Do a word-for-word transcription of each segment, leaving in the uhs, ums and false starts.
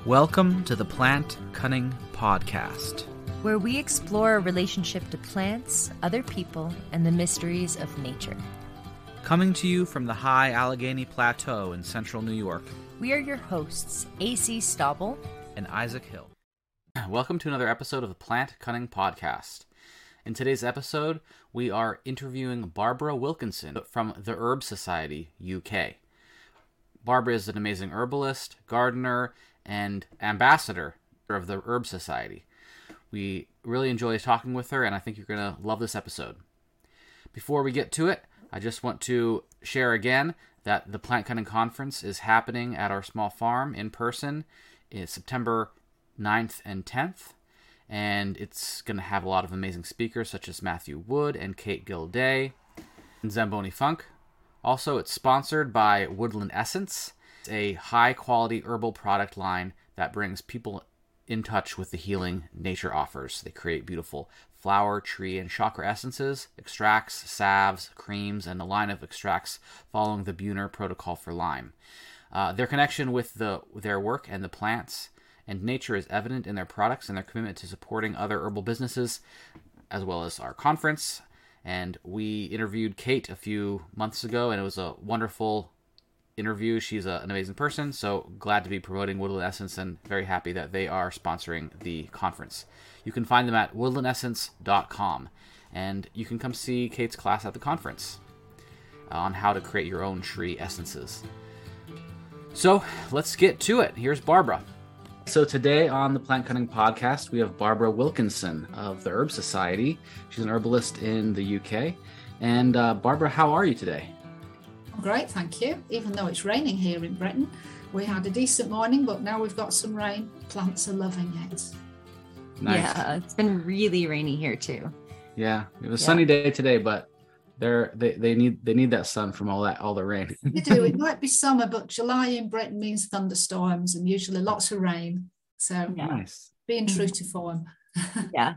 Welcome to the Plant Cunning Podcast, where we explore our relationship to plants, other people, and the mysteries of nature. Coming to you from the high Allegheny Plateau in central New York. We are your hosts, A C Stauble and Isaac Hill. Welcome to another episode of the Plant Cunning Podcast. In today's episode, we are interviewing Barbara Wilkinson from the Herb Society, U K. Barbara is an amazing herbalist, gardener, and ambassador of the Herb Society. We really enjoy talking with her, and I think you're going to love this episode. Before we get to it, I just want to share again that the Plant Cunning Conference is happening at our small farm in person. It's September ninth and tenth, and it's going to have a lot of amazing speakers such as Matthew Wood and Kate Gilday and Zamboni Funk. Also, it's sponsored by Woodland Essence. It's a high-quality herbal product line that brings people in touch with the healing nature offers. They create beautiful flower, tree, and chakra essences, extracts, salves, creams, and a line of extracts following the Buhner Protocol for Lyme. Uh, their connection with the their work and the plants and nature is evident in their products and their commitment to supporting other herbal businesses, as well as our conference. And we interviewed Kate a few months ago, and it was a wonderful interview. She's a, an amazing person, so glad to be promoting Woodland Essence and very happy that they are sponsoring the conference. You can find them at woodland essence dot com, and you can come see Kate's class at the conference on how to create your own tree essences. So let's get to it. Here's Barbara. So today on the Plant Cunning Podcast, we have Barbara Wilkinson of the Herb Society. She's an herbalist in the U K. And uh, Barbara, how are you today? Great, thank you. Even though it's raining here in Britain, we had a decent morning, but now we've got some rain. Plants are loving it. Nice. Yeah, it's been really rainy here too. Yeah, it was a yeah. sunny day today, but they're they, they need they need that sun from all that all the rain. They do. It might be summer, but July in Britain means thunderstorms and usually lots of rain. So yeah. Nice. Being true to form. Yeah.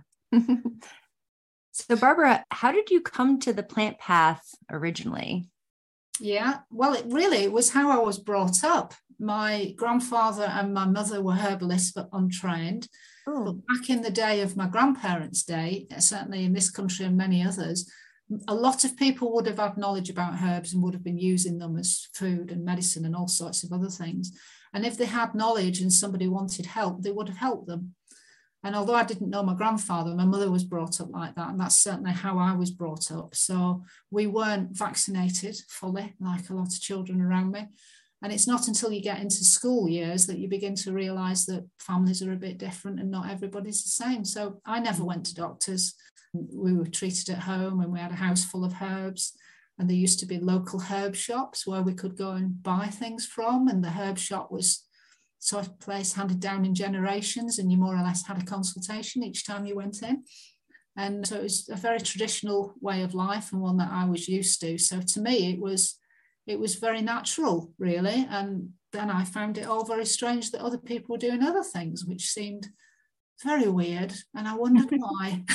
So Barbara, how did you come to the plant path originally? Yeah, well, it really it was how I was brought up. My grandfather and my mother were herbalists, but untrained. Oh. But back in the day of my grandparents' day, certainly in this country and many others, a lot of people would have had knowledge about herbs and would have been using them as food and medicine and all sorts of other things. And if they had knowledge and somebody wanted help, they would have helped them. And although I didn't know my grandfather, my mother was brought up like that. And that's certainly how I was brought up. So we weren't vaccinated fully, like a lot of children around me. And it's not until you get into school years that you begin to realize that families are a bit different and not everybody's the same. So I never went to doctors. We were treated at home and we had a house full of herbs. And there used to be local herb shops where we could go and buy things from. And the herb shop was sort of place handed down in generations, and you more or less had a consultation each time you went in. And so it was a very traditional way of life and one that I was used to. So to me, it was it was very natural, really. And then I found it all very strange that other people were doing other things, which seemed very weird. And I wondered why.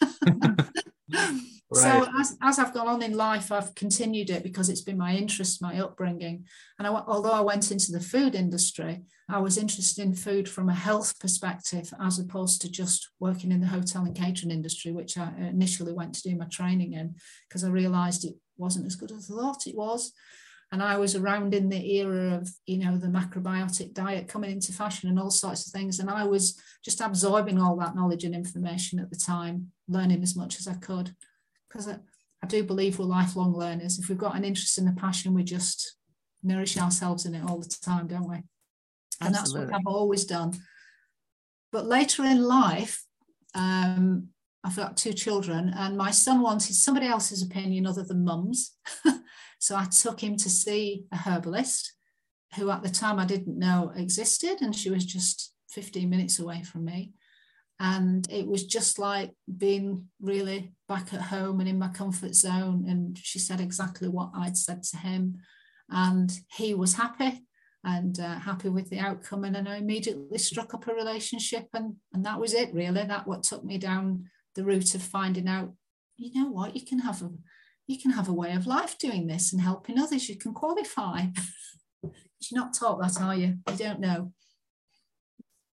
Right. So as, as I've gone on in life, I've continued it because it's been my interest, my upbringing. And I, although I went into the food industry, I was interested in food from a health perspective, as opposed to just working in the hotel and catering industry, which I initially went to do my training in, because I realized it wasn't as good as I thought it was. And I was around in the era of, you know, the macrobiotic diet coming into fashion and all sorts of things. And I was just absorbing all that knowledge and information at the time, learning as much as I could. Because I, I do believe we're lifelong learners. If we've got an interest in a passion, we just nourish ourselves in it all the time, don't we? And Absolutely. That's what I've always done. But later in life, um, I've got two children, and my son wanted somebody else's opinion other than mum's. So I took him to see a herbalist who at the time I didn't know existed, and she was just fifteen minutes away from me. And it was just like being really back at home and in my comfort zone. And she said exactly what I'd said to him. And he was happy and uh, happy with the outcome. And then I immediately struck up a relationship. And, and that was it, really. That what took me down the route of finding out, you know what, you can have a, you can have a way of life doing this and helping others. You can qualify. You're not taught that, are you? You don't know.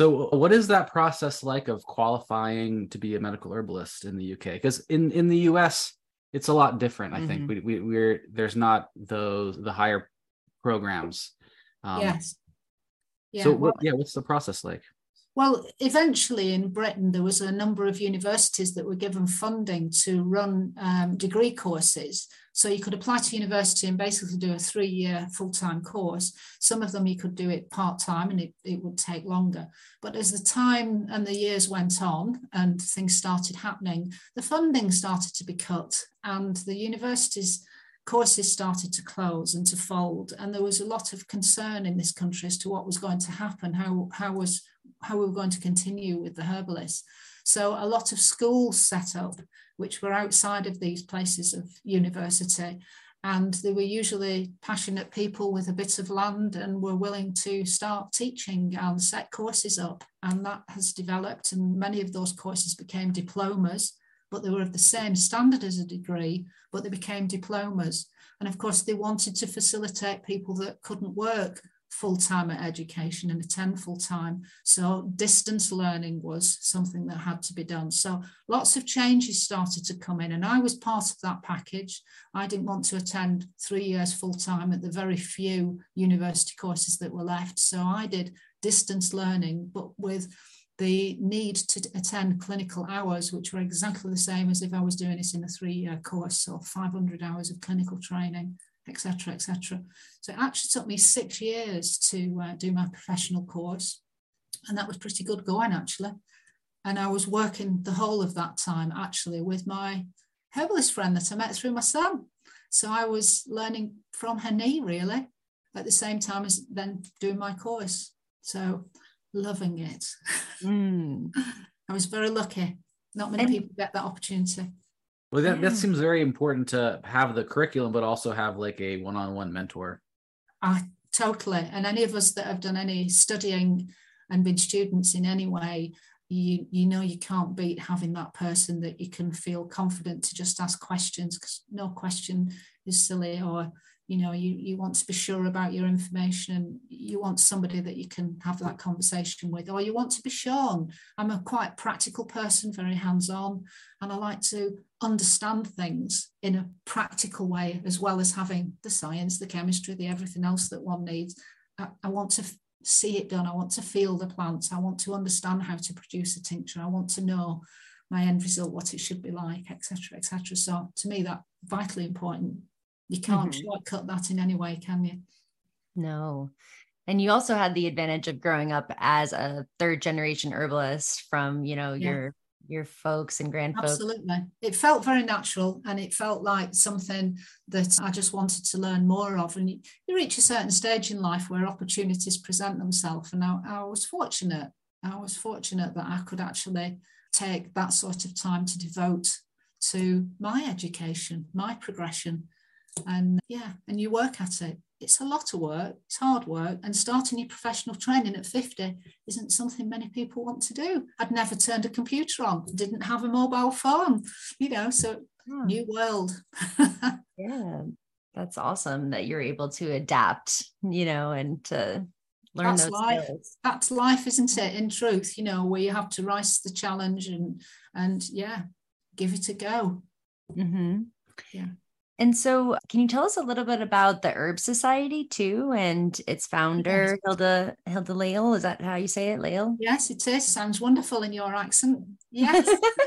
So what is that process like of qualifying to be a medical herbalist in the U K? Because in, in the U S, it's a lot different, I mm-hmm. think. We, we, we're there's not those the higher programs. Um, yes. Yeah. So what, well, yeah, what's the process like? Well, eventually in Britain, there was a number of universities that were given funding to run um, degree courses. So you could apply to university and basically do a three-year full-time course. Some of them you could do it part-time and it, it would take longer. But as the time and the years went on and things started happening, the funding started to be cut and the universities' courses started to close and to fold. And there was a lot of concern in this country as to what was going to happen, how, how was how we were going to continue with the herbalists. So a lot of schools set up, which were outside of these places of university. And they were usually passionate people with a bit of land and were willing to start teaching and set courses up. And that has developed. And many of those courses became diplomas, but they were of the same standard as a degree, but they became diplomas. And of course, they wanted to facilitate people that couldn't work full-time at education and attend full-time. So distance learning was something that had to be done. So lots of changes started to come in and I was part of that package. I didn't want to attend three years full-time at the very few university courses that were left. So I did distance learning, but with the need to attend clinical hours, which were exactly the same as if I was doing it in a three-year course, so five hundred hours of clinical training, et cetera, et cetera. So it actually took me six years to uh, do my professional course. And that was pretty good going, actually. And I was working the whole of that time, actually, with my herbalist friend that I met through my son. So I was learning from her knee, really, at the same time as then doing my course. So loving it. Mm. I was very lucky. Not many and- people get that opportunity. Well, that, that seems very important to have the curriculum, but also have like a one-on-one mentor. Uh, totally. And any of us that have done any studying and been students in any way, you, you know you can't beat having that person that you can feel confident to just ask questions, because no question is silly, or you know, you, you want to be sure about your information and you want somebody that you can have that conversation with, or you want to be shown. I'm a quite practical person, very hands-on, and I like to understand things in a practical way, as well as having the science, the chemistry, the everything else that one needs. I, I want to f- see it done. I want to feel the plants. I want to understand how to produce a tincture. I want to know my end result, what it should be like, et cetera, et cetera. So to me, that's vitally important. You can't mm-hmm. shortcut that in any way, can you? No. And you also had the advantage of growing up as a third generation herbalist from, you know, yeah. your your folks and grandfolks. Absolutely. It felt very natural and it felt like something that I just wanted to learn more of. And you, you reach a certain stage in life where opportunities present themselves. And I, I was fortunate. I was fortunate that I could actually take that sort of time to devote to my education, my progression. And yeah, and you work at it. It's a lot of work, it's hard work, and starting your professional training at fifty isn't something many people want to do. I'd never turned a computer on, didn't have a mobile phone, you know, so yeah. New world. Yeah, that's awesome that you're able to adapt, you know, and to learn that's those life. skills. That's life, isn't it, in truth, you know, where you have to rise to the challenge and, and yeah, give it a go. Mm-hmm. Yeah. And so can you tell us a little bit about the Herb Society too, and its founder, yes. Hilda, Hilda Lael? Is that how you say it, Lael? Yes, it is. Sounds wonderful in your accent. Yes.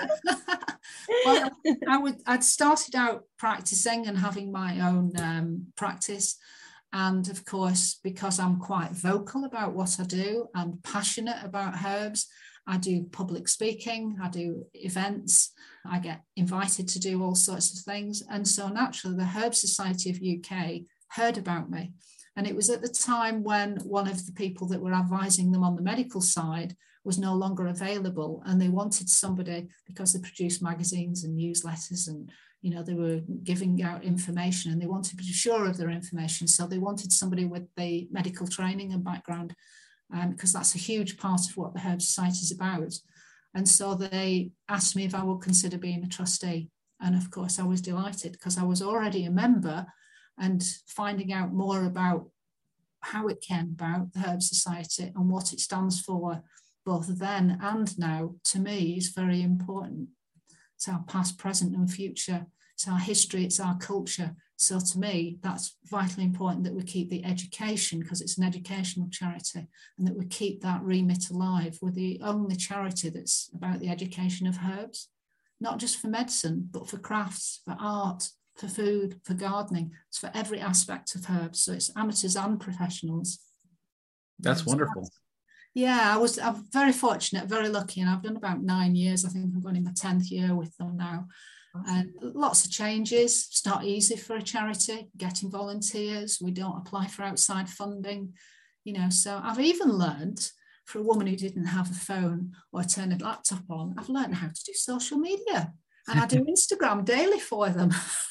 Well, I would, I'd started out practicing and having my own um, practice. And of course, because I'm quite vocal about what I do and passionate about herbs, I do public speaking, I do events, I get invited to do all sorts of things. And so naturally, the Herb Society of U K heard about me. And it was at the time when one of the people that were advising them on the medical side was no longer available. And they wanted somebody, because they produced magazines and newsletters and, you know, they were giving out information and they wanted to be sure of their information. So they wanted somebody with the medical training and background, Um, because that's a huge part of what the Herb Society is about. And so they asked me if I would consider being a trustee. And of course, I was delighted because I was already a member, and finding out more about how it came about, the Herb Society, and what it stands for, both then and now, to me, is very important. It's our past, present, and future. It's our history, it's our culture. So to me, that's vitally important that we keep the education, because it's an educational charity, and that we keep that remit alive. We're the only charity that's about the education of herbs, not just for medicine, but for crafts, for art, for food, for gardening. It's for every aspect of herbs. So it's amateurs and professionals. That's so wonderful. That's, yeah, I was I'm very fortunate, very lucky, and I've done about nine years. I think I'm going in my tenth year with them now. And lots of changes. It's not easy for a charity getting volunteers. We don't apply for outside funding, you know. So I've even learned, for a woman who didn't have a phone or turn a laptop on, I've learned how to do social media, and I do Instagram daily for them.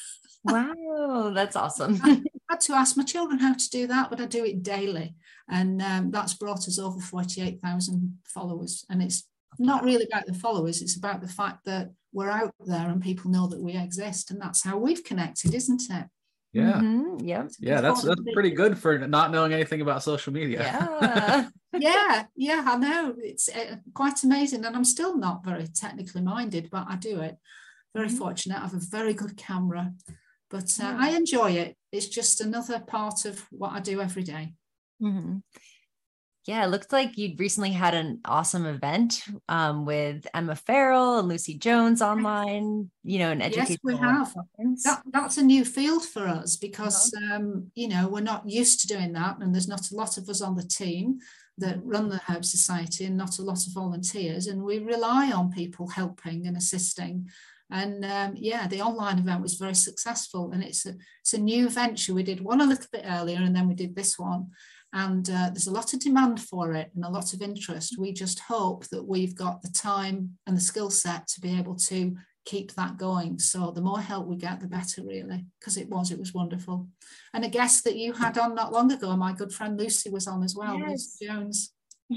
Wow, that's awesome. I had to ask my children how to do that, but I do it daily, and um, that's brought us over forty-eight thousand followers. And it's not really about the followers, it's about the fact that we're out there and people know that we exist, and that's how we've connected, isn't it? Yeah. Mm-hmm. Yep. Yeah, that's that's pretty good for not knowing anything about social media. Yeah. yeah, yeah, I know. It's uh, quite amazing, and I'm still not very technically minded, but I do it. Very mm-hmm. fortunate. I have a very good camera, but uh, yeah. I enjoy it. It's just another part of what I do every day. Mm-hmm. Yeah, it looks like you'd recently had an awesome event um, with Emma Farrell and Lucy Jones online, you know, an educational Yes, we have. That, that's a new field for us because, uh-huh. um, you know, we're not used to doing that, and there's not a lot of us on the team that run the Herb Society, and not a lot of volunteers, and we rely on people helping and assisting. And um, yeah, the online event was very successful, and it's a, it's a new venture. We did one a little bit earlier, and then we did this one. And uh, there's a lot of demand for it and a lot of interest. We just hope that we've got the time and the skill set to be able to keep that going. So the more help we get, the better, really, because it was, it was wonderful. And a guest that you had on not long ago, my good friend Lucy was on as well, yes. Lucy Jones.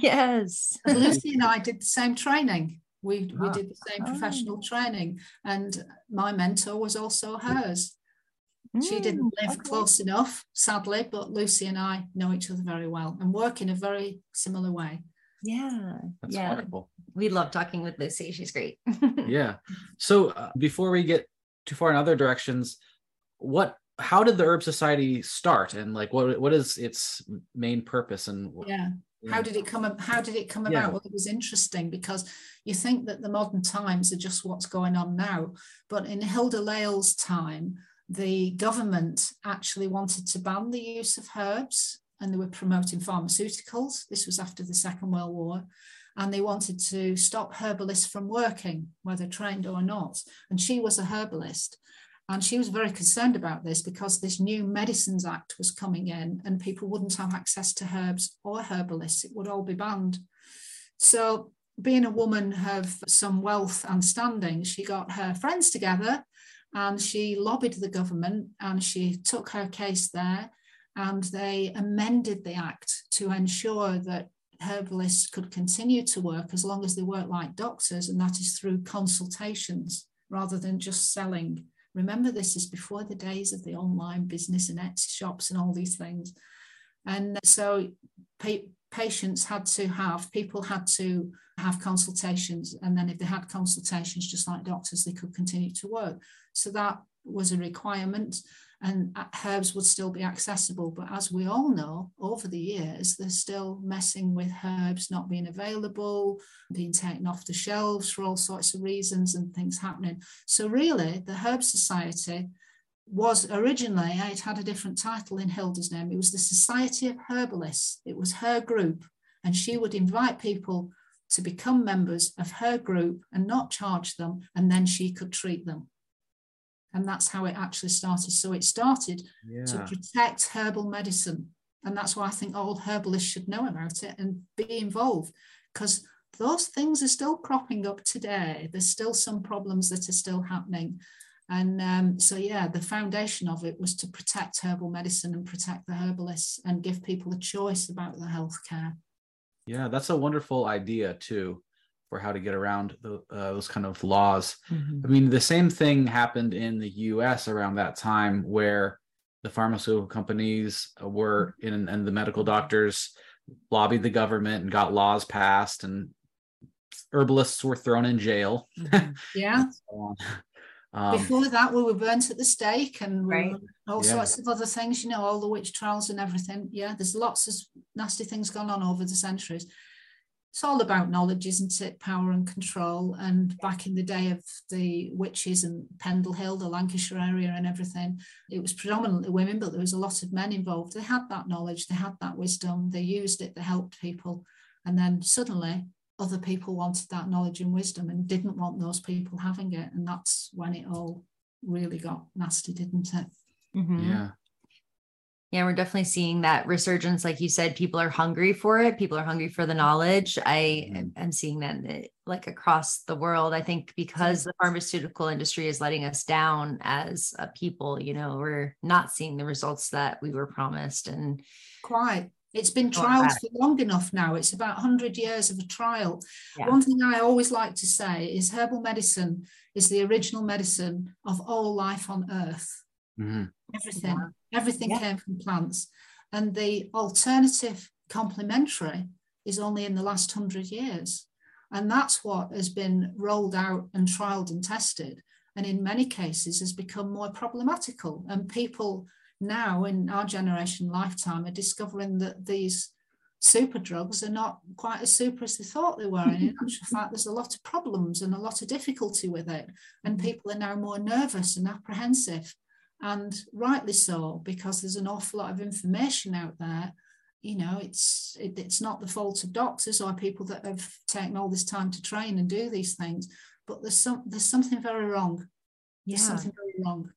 Yes. And Lucy and I did the same training. We, ah. we did the same professional oh. training, and my mentor was also hers. She didn't live okay. close enough, sadly, but Lucy and I know each other very well and work in a very similar way. Yeah. That's yeah. wonderful. We love talking with Lucy. She's great. Yeah. So uh, before we get too far in other directions, what, how did the Herb Society start, and like, what, what is its main purpose? And yeah. yeah. How did it come? How did it come about? Yeah. Well, it was interesting because you think that the modern times are just what's going on now, but in Hilda Lale's time, the government actually wanted to ban the use of herbs, and they were promoting pharmaceuticals. This was after the Second World War, and they wanted to stop herbalists from working, whether trained or not. And she was a herbalist, and she was very concerned about this because this new Medicines Act was coming in, and people wouldn't have access to herbs or herbalists. It would all be banned. So being a woman of some wealth and standing, she got her friends together, and she lobbied the government, and she took her case there, and they amended the act to ensure that herbalists could continue to work as long as they work like doctors, and that is through consultations rather than just selling. Remember, this is before the days of the online business and Etsy shops and all these things. And so pa- patients had to have, people had to have consultations, and then if they had consultations, just like doctors, they could continue to work. So that was a requirement, and herbs would still be accessible. But as we all know, over the years, they're still messing with herbs not being available, being taken off the shelves for all sorts of reasons, and things happening. So really, the Herb Society was originally, it had a different title in Hilda's name. It was the Society of Herbalists. It was her group, and she would invite people to become members of her group and not charge them, and then she could treat them. And that's how it actually started. So it started yeah. to protect herbal medicine. And that's why I think all herbalists should know about it and be involved, because those things are still cropping up today. There's still some problems that are still happening. And um, so, yeah, the foundation of it was to protect herbal medicine and protect the herbalists and give people a choice about their healthcare. Yeah, that's a wonderful idea, too, for how to get around the, uh, those kind of laws. Mm-hmm. I mean, the same thing happened in the U S around that time, where the pharmaceutical companies were in, and the medical doctors lobbied the government and got laws passed, and herbalists were thrown in jail. Mhm. Yeah. So um, Before that, we were burnt at the stake and we Right. were all Yeah. sorts of other things, you know, all the witch trials and everything. Yeah, there's lots of nasty things gone on over the centuries. It's all about knowledge, isn't it? Power and control. And back in the day of the witches and Pendle Hill, the Lancashire area and everything, it was predominantly women, but there was a lot of men involved. They had that knowledge, they had that wisdom, they used it, they helped people. And then suddenly other people wanted that knowledge and wisdom and didn't want those people having it. And that's when it all really got nasty, didn't it? Mhm. yeah. Yeah, we're definitely seeing that resurgence. Like you said, people are hungry for it. People are hungry for the knowledge. I Mhm. am seeing that eh, like across the world. I think because the pharmaceutical industry is letting us down as a people, you know, we're not seeing the results that we were promised. And Quite. It's been Go on, trialed Pat. for long enough now. It's about one hundred years of a trial. Yeah. One thing I always like to say is herbal medicine is the original medicine of all life on earth. Mhm. Everything, Yeah. everything Yeah. came from plants. And the alternative complementary is only in the last hundred years. And that's what has been rolled out and trialed and tested. And in many cases has become more problematical. And people now in our generation lifetime are discovering that these super drugs are not quite as super as they thought they were. And in actual fact, there's a lot of problems and a lot of difficulty with it. And people are now more nervous and apprehensive. And rightly so, because there's an awful lot of information out there. You know, it's it, it's not the fault of doctors or people that have taken all this time to train and do these things, but there's some there's something very wrong. There's Yeah. something very wrong.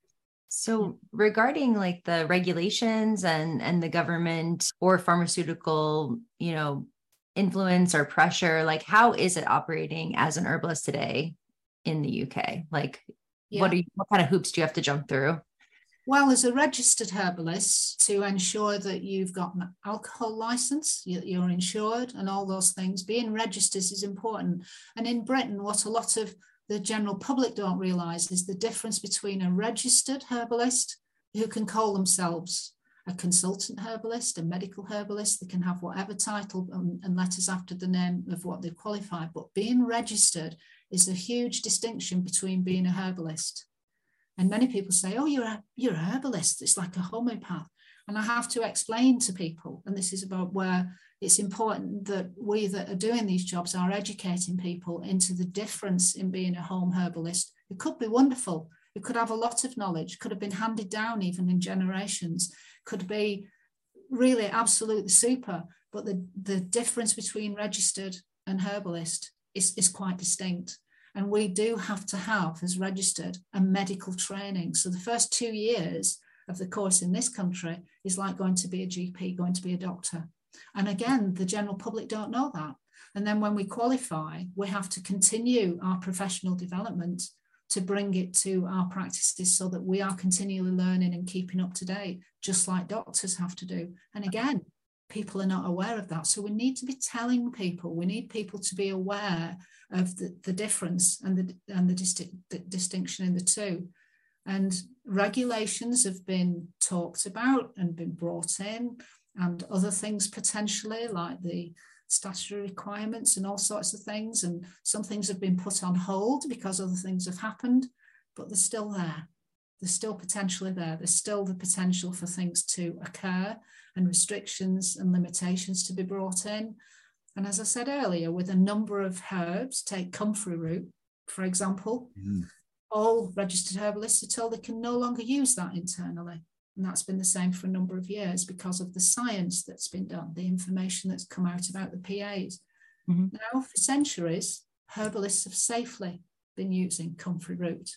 So regarding like the regulations and and the government or pharmaceutical, you know, influence or pressure, like how is it operating as an herbalist today in the U K? Like Yeah. what are you, what kind of hoops do you have to jump through? Well, as a registered herbalist, to ensure that you've got an alcohol license, you're insured and all those things, being registered is important. And in Britain, what a lot of the general public don't realise is the difference between a registered herbalist who can call themselves a consultant herbalist, a medical herbalist, they can have whatever title and, and letters after the name of what they've qualified, but being registered is a huge distinction between being a herbalist. And many people say, oh, you're a, you're a herbalist. It's like a homeopath. And I have to explain to people, and this is about where it's important that we that are doing these jobs are educating people into the difference in being a home herbalist. It could be wonderful. It could have a lot of knowledge, could have been handed down even in generations, could be really absolutely super. But the, the difference between registered and herbalist is, is quite distinct. And we do have to have, as registered, a medical training. So the first two years of the course in this country is like going to be a G P, going to be a doctor. And again, the general public don't know that. And then when we qualify, we have to continue our professional development to bring it to our practices so that we are continually learning and keeping up to date, just like doctors have to do. And again, people are not aware of that. So we need to be telling people, we need people to be aware of the, the difference and the, and the, disti- the distinction in the two. And regulations have been talked about and been brought in, and other things potentially like the statutory requirements and all sorts of things. And some things have been put on hold because other things have happened, but they're still there. There's still potentially there. There's still the potential for things to occur and restrictions and limitations to be brought in. And as I said earlier, with a number of herbs, take comfrey root, for example, mm-hmm. all registered herbalists are told they can no longer use that internally. And that's been the same for a number of years because of the science that's been done, the information that's come out about the P As. Mm-hmm. Now, for centuries, herbalists have safely been using comfrey root.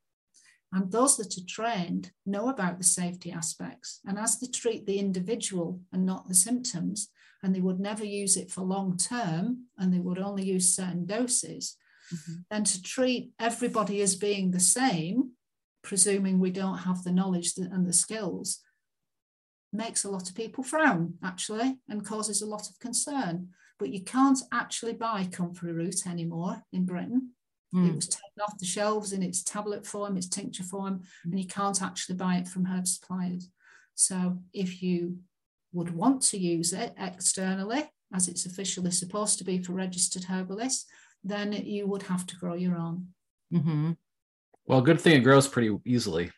And those that are trained know about the safety aspects. And as they treat the individual and not the symptoms, and they would never use it for long term, and they would only use certain doses, mm-hmm. then to treat everybody as being the same, presuming we don't have the knowledge and the skills, makes a lot of people frown, actually, and causes a lot of concern. But you can't actually buy comfrey root anymore in Britain. Mm. It was taken off the shelves in its tablet form, its tincture form, and you can't actually buy it from herb suppliers. So if you would want to use it externally as it's officially supposed to be for registered herbalists, then you would have to grow your own. Mm-hmm. Well, good thing it grows pretty easily.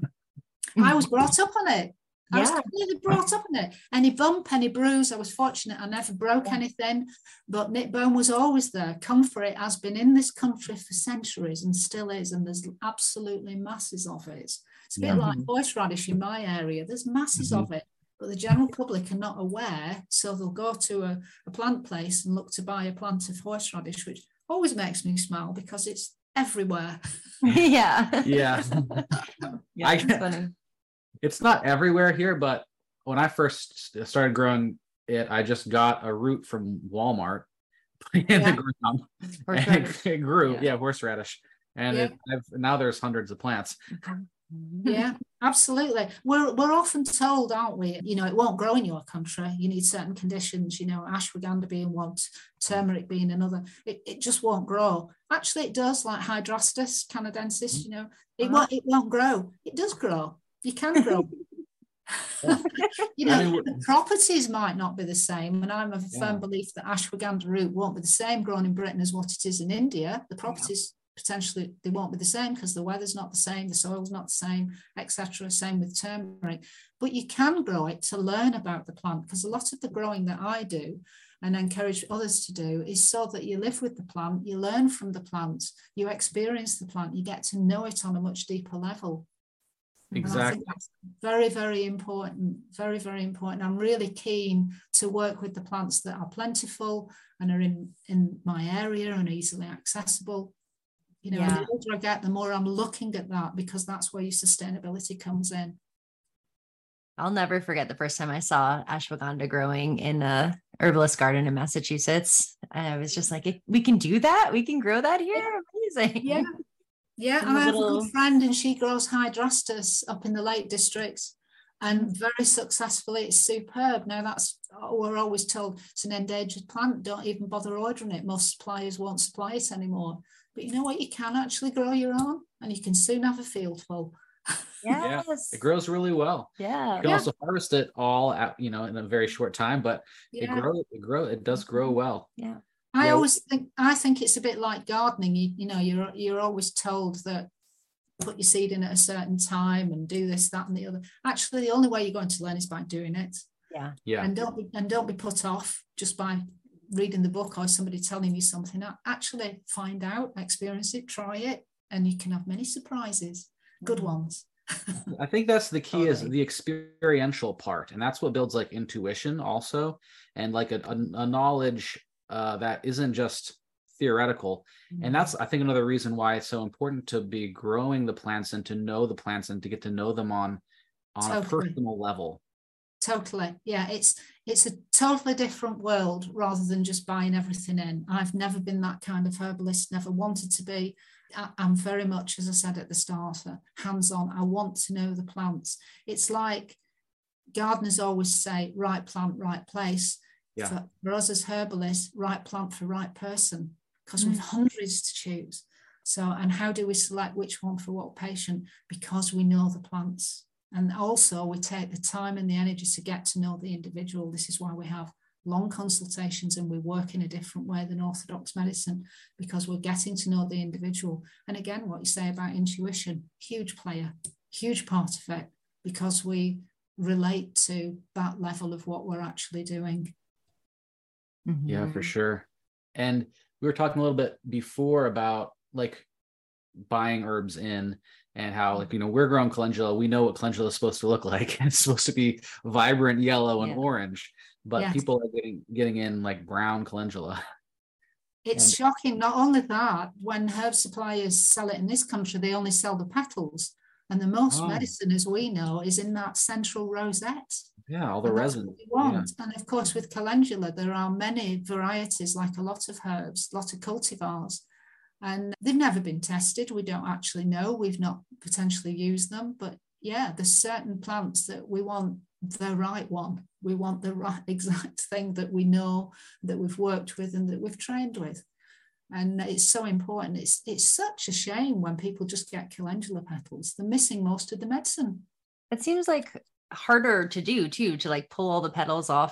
I was brought up on it. I Yeah. was completely brought up on it. Any bump, any bruise, I was fortunate. I never broke Yeah. anything, but knit bone was always there. Comfrey has been in this country for centuries and still is, and there's absolutely masses of it. It's a bit Yeah. like horseradish in my area. There's masses Mhm. of it, but the general public are not aware, so they'll go to a, a plant place and look to buy a plant of horseradish, which always makes me smile because it's everywhere. Yeah. Yeah. Yeah, I- it's funny. It's not everywhere here, but when I first started growing it, I just got a root from Walmart in Yeah. the ground. And Horseradish. it grew. Yeah. Yeah, horseradish. And Yeah. it, I've, now there's hundreds of plants. Yeah, absolutely. We're we're often told, aren't we? You know, it won't grow in your country. You need certain conditions. You know, ashwagandha being one, turmeric being another. It, it just won't grow. Actually, it does. Like Hydrastis canadensis. You know, it Uh-huh. won't. It won't grow. It does grow. You can grow. You know, I mean, the properties might not be the same, and I'm of a Yeah. firm belief that ashwagandha root won't be the same grown in Britain as what it is in India. The properties potentially they won't be the same because the weather's not the same, the soil's not the same, et cetera. Same with turmeric. But you can grow it to learn about the plant, because a lot of the growing that I do and encourage others to do is so that you live with the plant, you learn from the plant, you experience the plant, you get to know it on a much deeper level. And I Exactly. think that's very, very important, very, very important. I'm really keen to work with the plants that are plentiful and are in, in my area and easily accessible. You know, Yeah. and the older I get, the more I'm looking at that, because that's where your sustainability comes in. I'll never forget the first time I saw ashwagandha growing in a herbalist garden in Massachusetts. I was just like, we can do that? We can grow that here? Amazing. Yeah. Yeah, And and the I have a little- good friend and she grows Hydrastis up in the Lake Districts and very successfully. It's superb. Now that's, we're always told it's an endangered plant. Don't even bother ordering it. Most suppliers won't supply it anymore. But you know what? You can actually grow your own and you can soon have a field full. Yeah, Yes. it grows really well. Yeah. You can Yeah. also harvest it all at, you know, in a very short time, but it Yeah. grows, it grow, it does grow well. Yeah. I Yeah. always think I think it's a bit like gardening. You, you know, you're you're always told that put your seed in at a certain time and do this, that, and the other. Actually, the only way you're going to learn is by doing it. Yeah. Yeah. And don't be and don't be put off just by reading the book or somebody telling you something. Actually find out, experience it, try it, and you can have many surprises, good ones. I think that's the key is Totally. the experiential part. And that's what builds like intuition also. And like a, a, a knowledge uh, that isn't just theoretical. And that's, I think, another reason why it's so important to be growing the plants and to know the plants and to get to know them on, on a Totally. personal level. Totally. Yeah, it's it's a totally different world rather than just buying everything in. I've never been that kind of herbalist, never wanted to be. I, I'm very much, as I said at the start, uh, hands-on. I want to know the plants. It's like gardeners always say, right plant, right place. Yeah. For, for us as herbalists, right plant for right person, because Mm. we've hundreds to choose. So, and how do we select which one for what patient? Because we know the plants. And also we take the time and the energy to get to know the individual. This is why we have long consultations and we work in a different way than orthodox medicine, because we're getting to know the individual. And again, what you say about intuition, huge player, huge part of it, because we relate to that level of what we're actually doing. Yeah, for Mhm. sure. And we were talking a little bit before about like buying herbs in and how, like, you know, we're growing calendula. We know what calendula is supposed to look like. It's supposed to be vibrant yellow and Yeah. orange, but Yes. people are getting getting in like brown calendula. It's And- shocking. Not only that, when herb suppliers sell it in this country, they only sell the petals. And the most Oh. medicine, as we know, is in that central rosette. Yeah, all the And that's resin. what we Yeah. want. And of course, with calendula, there are many varieties, like a lot of herbs, a lot of cultivars. And they've never been tested. We don't actually know. We've not potentially used them. But yeah, there's certain plants that we want the right one. We want the right exact thing that we know, that we've worked with and that we've trained with. And it's so important. It's it's such a shame when people just get calendula petals. They're missing most of the medicine. It seems like harder to do too, to like pull all the petals off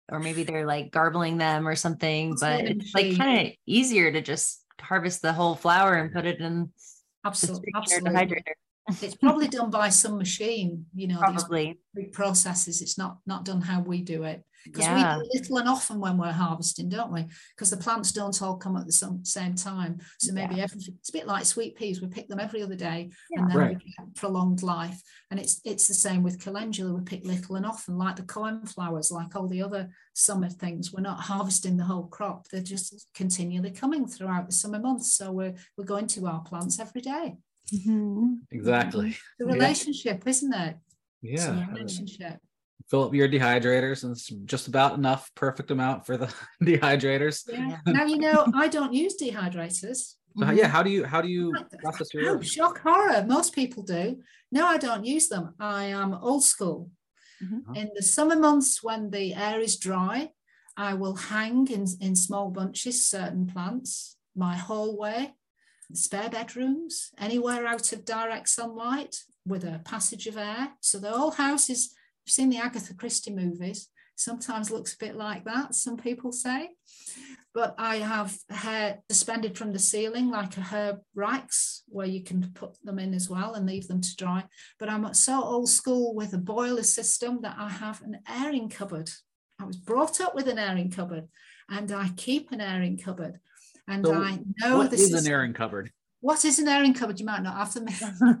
or maybe they're like garbling them or something, It's but in a it's like machine. kind of easier to just harvest the whole flower and put it in the Absolutely, sweetener absolutely. dehydrator. It's probably done by some machine, you know, these Probably. big processes. It's not not done how we do it. Because Yeah. we do little and often when we're harvesting, don't we? Because the plants don't all come at the some, same time. So maybe Yeah. every, it's a bit like sweet peas. We pick them every other day, Yeah. and then Right. we get prolonged life. And it's it's the same with calendula. We pick little and often, like the cornflowers, like all the other summer things. We're not harvesting the whole crop. They're just continually coming throughout the summer months. So we're we're going to our plants every day. Mhm. Exactly. The Yeah. relationship, isn't it? It's a Yeah. relationship. Fill up your dehydrators, and it's just about enough, perfect amount for the dehydrators. Yeah. Yeah. Now, you know, I don't use dehydrators. So, how- yeah, how do you how do you process your Oh, herbs? shock horror. Most people do. No, I don't use them. I am old school. Mhm. In the summer months when the air is dry, I will hang in, in small bunches certain plants, my hallway, spare bedrooms, anywhere out of direct sunlight with a passage of air. So the whole house is, you've seen the Agatha Christie movies, sometimes looks a bit like that, some people say. But I have hair suspended from the ceiling like a herb racks where you can put them in as well and leave them to dry. But I'm so old school with a boiler system that I have an airing cupboard. I was brought up with an airing cupboard, and I keep an airing cupboard. And So I know what the is an system. airing cupboard? What is an airing cupboard? You might not have them.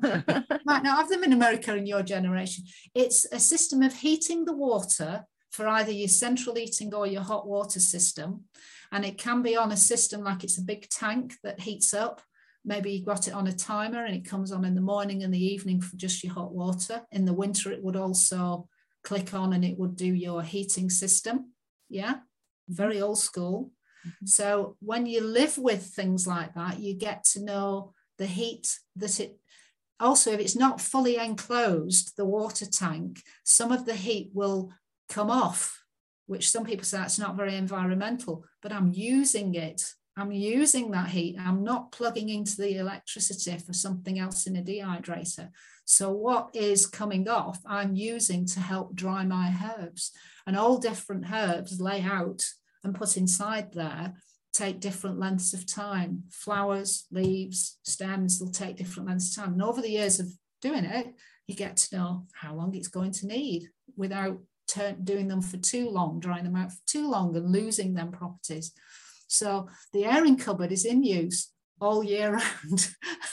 might not have them in America in your generation. It's a system of heating the water for either your central heating or your hot water system. And it can be on a system like it's a big tank that heats up. Maybe you got it on a timer and it comes on in the morning and the evening for just your hot water. In the winter, it would also click on and it would do your heating system. Yeah, very old school. Mm-hmm. So when you live with things like that, you get to know the heat that it, also if it's not fully enclosed, the water tank, some of the heat will come off, which some people say that's not very environmental, but I'm using it. I'm using that heat. I'm not plugging into the electricity for something else in a dehydrator. So what is coming off, I'm using to help dry my herbs. And all different herbs lay out and put inside there take different lengths of time. Flowers, leaves, stems, they'll take different lengths of time. And over the years of doing it, you get to know how long it's going to need without turn, doing them for too long, drying them out for too long and losing them properties. So the airing cupboard is in use all year round.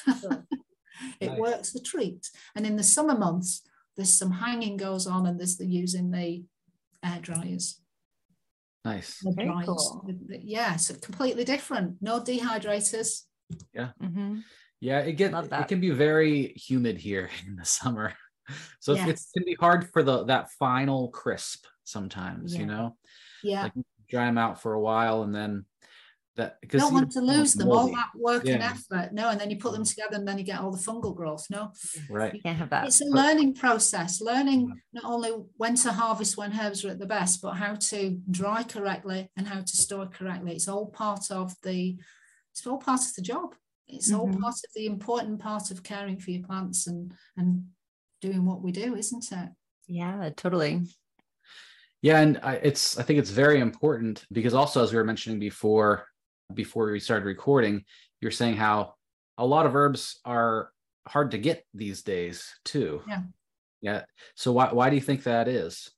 It Nice. Works a treat. And in the summer months, there's some hanging goes on and there's the using the air dryers. Nice. Air Very dryers. cool. Yeah, so completely different. No dehydrators. Yeah. Mm-hmm. Yeah, it get Love that. it can be very humid here in the summer. So Yes. it's, it can be hard for the that final crisp sometimes, Yeah. you know? Yeah. Like dry them out for a while and then that because Don't want to lose them, all that work and Yeah. effort. No, and then you put them together and then you get all the fungal growth. No, Right. You can't have that. it's a learning process, learning Yeah. not only when to harvest when herbs are at the best, but how to dry correctly and how to store correctly. It's all part of the, it's all part of the job. It's all Mhm. part of the important part of caring for your plants and, and doing what we do, isn't it? Yeah, totally. Yeah, and I, it's I think it's very important because also as we were mentioning before before we started recording, you're saying how a lot of herbs are hard to get these days too. Yeah. Yeah. So why why do you think that is?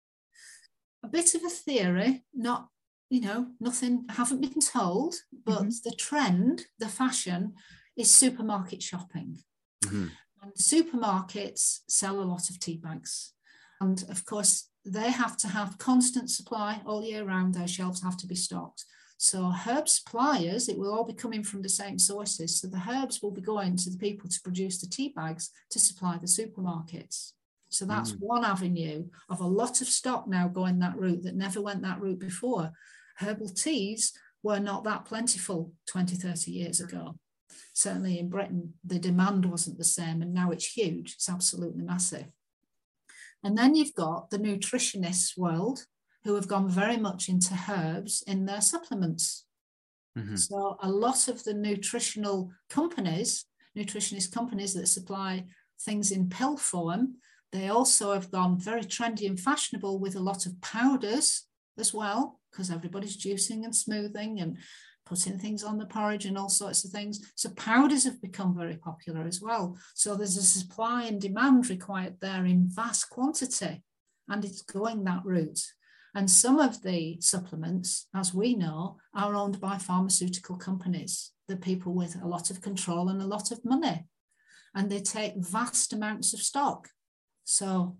A bit of a theory, not, you know, nothing, I haven't been told, but Mhm. the trend, the fashion is supermarket shopping. Mhm. And supermarkets sell a lot of tea bags. And of course, they have to have constant supply all year round. Their shelves have to be stocked. So herb suppliers, it will all be coming from the same sources. So the herbs will be going to the people to produce the tea bags to supply the supermarkets. So that's Mm. one avenue of a lot of stock now going that route that never went that route before. Herbal teas were not that plentiful twenty, thirty years ago. Certainly in Britain, the demand wasn't the same, and now it's huge. It's absolutely massive. And then you've got the nutritionist world who have gone very much into herbs in their supplements. Mhm. So a lot of the nutritional companies, nutritionist companies that supply things in pill form, they also have gone very trendy and fashionable with a lot of powders as well, because everybody's juicing and smoothing and putting things on the porridge and all sorts of things. So powders have become very popular as well. So there's a supply and demand required there in vast quantity, and it's going that route. And some of the supplements, as we know, are owned by pharmaceutical companies, the people with a lot of control and a lot of money, and they take vast amounts of stock. So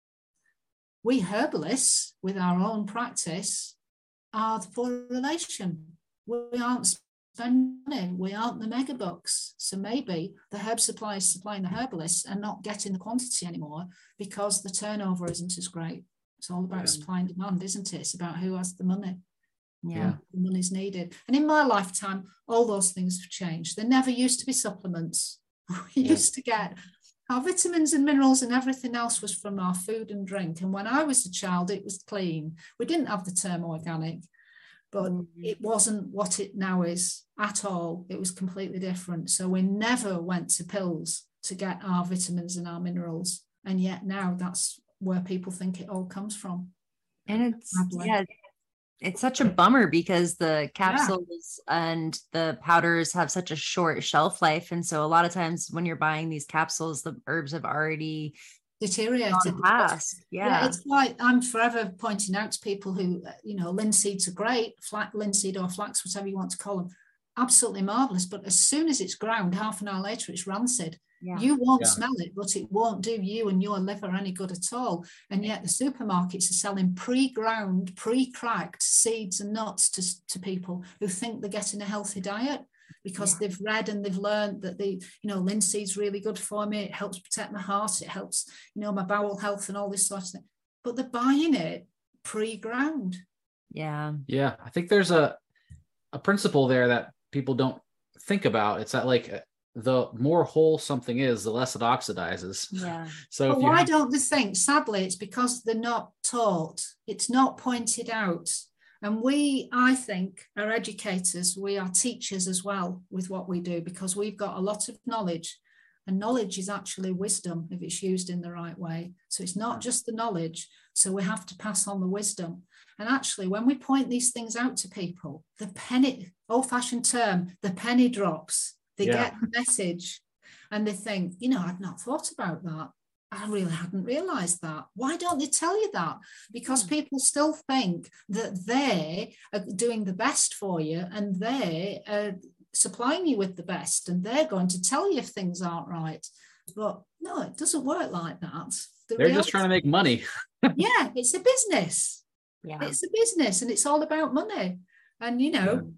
we herbalists, with our own practice, are the poor relation. We aren't spending money. We aren't the mega bucks. So maybe the herb suppliers supplying the herbalists are not getting the quantity anymore because the turnover isn't as great. It's all about yeah. supply and demand, isn't it? It's about who has the money. Yeah. The money's needed. And in my lifetime, all those things have changed. There never used to be supplements. We yeah. used to get our vitamins and minerals, and everything else was from our food and drink. And when I was a child, it was clean. We didn't have the term organic, but mm-hmm. it wasn't what it now is at all. It was completely different. So we never went to pills to get our vitamins and our minerals. And yet now that's where people think it all comes from. And it's, Probably. yeah, it's such a bummer because the capsules yeah. and the powders have such a short shelf life. And so a lot of times when you're buying these capsules, the herbs have already deteriorated. Past. Yeah. yeah, it's like I'm forever pointing out to people who, you know, linseeds are great, flax, linseed or flax, whatever you want to call them, absolutely marvelous. But as soon as it's ground, half an hour later, it's rancid. Yeah. You won't yeah. smell it, but it won't do you and your liver any good at all. And yet the supermarkets are selling pre-ground, pre-cracked seeds and nuts to, to people who think they're getting a healthy diet because yeah. they've read and they've learned that the, you know, linseed's really good for me. It helps protect my heart. It helps, you know, my bowel health and all this sort of thing. But they're buying it pre-ground. Yeah. Yeah. I think there's a, a principle there that people don't think about. It's that like, the more whole something is, the less it oxidizes. Yeah. So but if why have... don't they think? Sadly, it's because they're not taught. It's not pointed out. And we, I think, are educators. We are teachers as well with what we do because we've got a lot of knowledge. And knowledge is actually wisdom if it's used in the right way. So it's not just the knowledge. So we have to pass on the wisdom. And actually, when we point these things out to people, the penny, old-fashioned term, the penny drops. They yeah. get the message and they think, you know, I've not thought about that. I really hadn't realized that. Why don't they tell you that? Because yeah. people still think that they are doing the best for you and they are supplying you with the best and they're going to tell you if things aren't right. But no, it doesn't work like that. The they're reality, just trying to make money. yeah, it's a business. Yeah. It's a business and it's all about money. And, you know, yeah.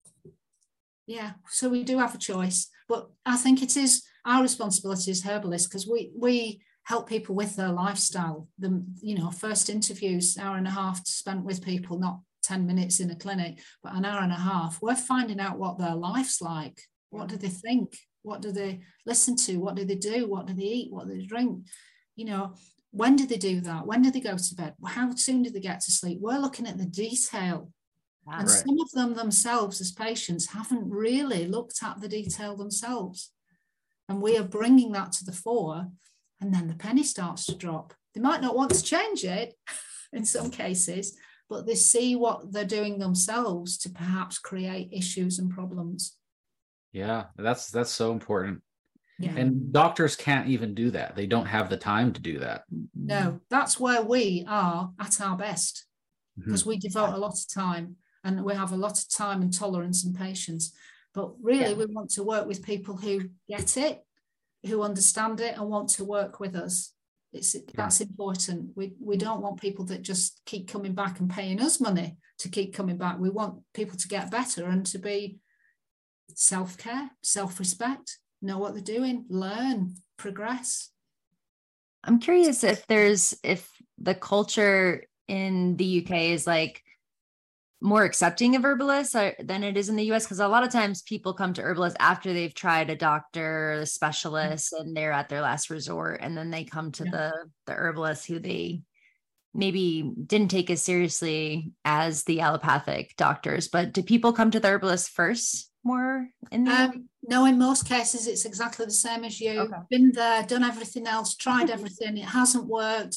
Yeah, so we do have a choice, but I think it is our responsibility as herbalists because we we help people with their lifestyle. The you know first interviews, hour and a half spent with people, not ten minutes in a clinic, but an hour and a half. We're finding out what their life's like. What do they think? What do they listen to? What do they do? What do they eat? What do they drink? You know, when do they do that? When do they go to bed? How soon do they get to sleep? We're looking at the detail. And right. some of them themselves as patients haven't really looked at the detail themselves. And we are bringing that to the fore and then the penny starts to drop. They might not want to change it in some cases, but they see what they're doing themselves to perhaps create issues and problems. Yeah, that's that's so important. Yeah. And doctors can't even do that. They don't have the time to do that. No, that's where we are at our best because mm-hmm. we devote a lot of time. And we have a lot of time and tolerance and patience. But really, yeah. we want to work with people who get it, who understand it and want to work with us. It's, yeah. That's important. We, we don't want people that just keep coming back and paying us money to keep coming back. We want people to get better and to be self-care, self-respect, know what they're doing, learn, progress. I'm curious if there's, if the culture in the U K is like, more accepting of herbalists than it is in the U S because a lot of times people come to herbalists after they've tried a doctor, a specialist, and they're at their last resort, and then they come to yeah. the the herbalist who they maybe didn't take as seriously as the allopathic doctors. But do people come to the herbalist first more in the um, no, in most cases it's exactly the same as you. Okay. Been there, done everything else, tried everything, it hasn't worked.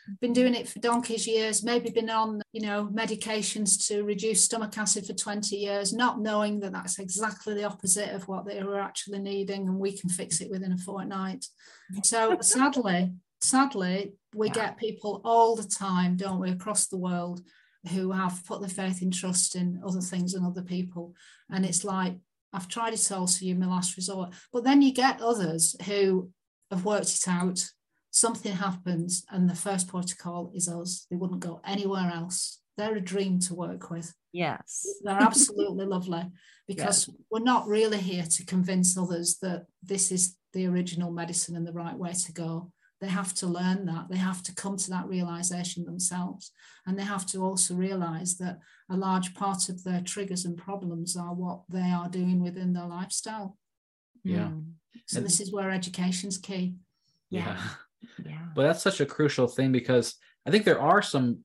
been doing it for donkey's years, maybe been on, you know, medications to reduce stomach acid for twenty years, not knowing that that's exactly the opposite of what they were actually needing, and we can fix it within a fortnight. So sadly, sadly, we yeah. get people all the time, don't we, across the world, who have put their faith and trust in other things and other people. And it's like, I've tried it all, so you're my last resort. But then you get others who have worked it out, something happens, and the first protocol is us. They wouldn't go anywhere else. They're a dream to work with. Yes. They're absolutely lovely, because yes. we're not really here to convince others that this is the original medicine and the right way to go. They have to learn that. They have to come to that realization themselves. And they have to also realize that a large part of their triggers and problems are what they are doing within their lifestyle. Yeah. Mm. So and this is where education's key. Yeah. Yeah. But that's such a crucial thing, because I think there are some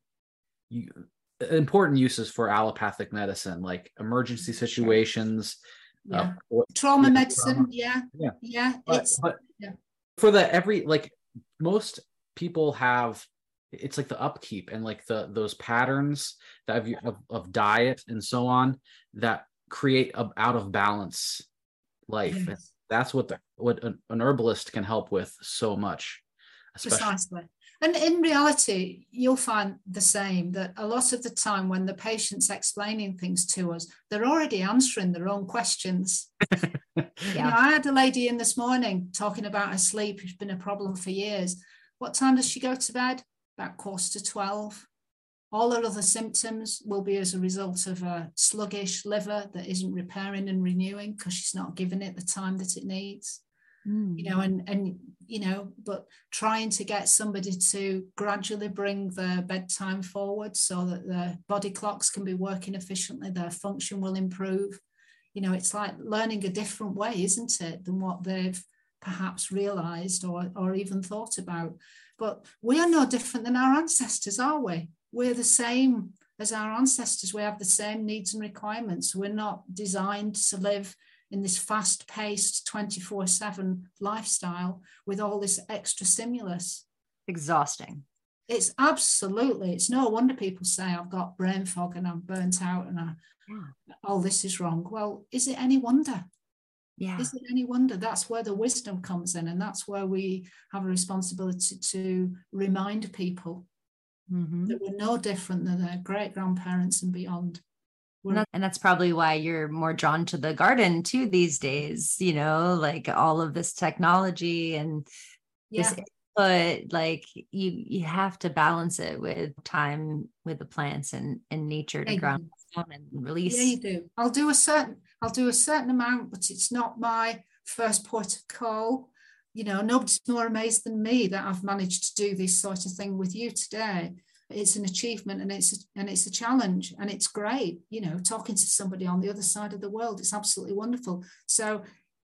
important uses for allopathic medicine, like emergency situations. Yeah. Uh, trauma yeah, medicine. Trauma. Yeah. Yeah. Yeah. But, it's, but yeah. for the every, like, most people have, it's like the upkeep and like the those patterns that have, of, of diet and so on that create a out of balance life. Yes. And that's what the what an, an herbalist can help with so much. Especially. Precisely. And in reality, you'll find the same, that a lot of the time when the patient's explaining things to us, they're already answering their own questions. Yeah. You know, I had a lady in this morning talking about her sleep, who's been a problem for years. What time does she go to bed? About quarter to twelve. All her other symptoms will be as a result of a sluggish liver that isn't repairing and renewing because she's not giving it the time that it needs. Mm. You know, and, and, you know, but trying to get somebody to gradually bring their bedtime forward so that their body clocks can be working efficiently, their function will improve. You know, it's like learning a different way, isn't it, than what they've perhaps realized or, or even thought about. But we are no different than our ancestors, are we? We're the same as our ancestors. We have the same needs and requirements. We're not designed to live in this fast-paced twenty-four seven lifestyle with all this extra stimulus. Exhausting. It's absolutely, it's no wonder people say I've got brain fog and I'm burnt out and I, yeah. oh, this is wrong. Well, is it any wonder? Yeah. Is it any wonder? That's where the wisdom comes in, and that's where we have a responsibility to remind people mm-hmm. that we're no different than their great-grandparents and beyond. And that's probably why you're more drawn to the garden too these days, you know, like all of this technology and yeah. this input, like you you have to balance it with time with the plants and, and nature to yeah, ground down and release. Yeah, you do. I'll do a certain I'll do a certain amount, but it's not my first port of call. You know, nobody's more amazed than me that I've managed to do this sort of thing with you today. It's an achievement and it's a, and it's a challenge, and it's great, you know, talking to somebody on the other side of the world. It's absolutely wonderful. So